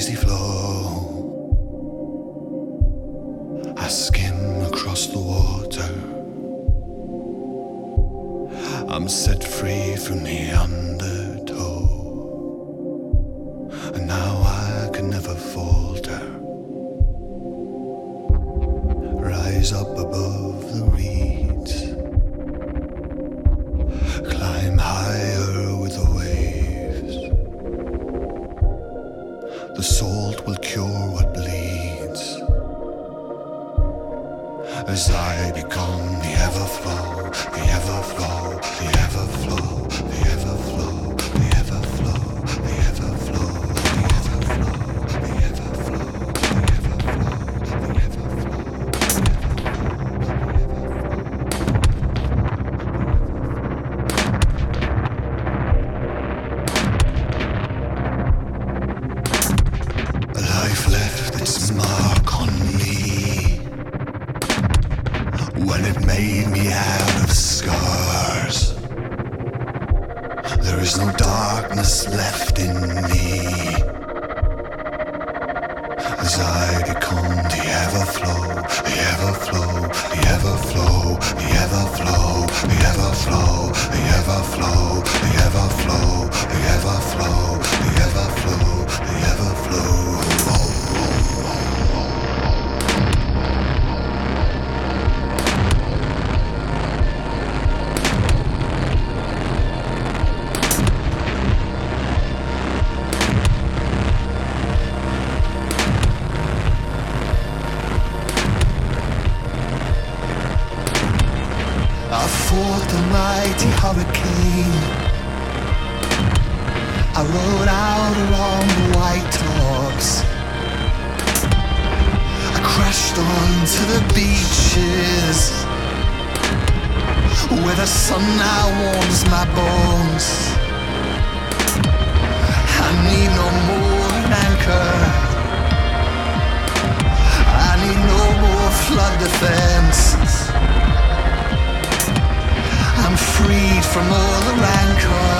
easy flow. I skim across the water. I'm set free from the undertow, and now I can never falter. Rise up above the reeds, climb higher with the waves. The salt will cure what bleeds, as I become the everflow, the everflow, the everflow, the everflow, the everflow, the everflow, the everflow, the everflow, the everflow, life left its mark on me when it made me out of scars. There is no darkness left in me as I become the everflow, the everflow, the everflow, the everflow, the everflow, the everflow, the everflow, the everflow, the everflow, the everflow. I fought the mighty hurricane. I rode out along the white tops. I crashed onto the beaches where the sun now warms my bones. I need no more an anchor. I need no more flood defense. I'm freed from all the rancor.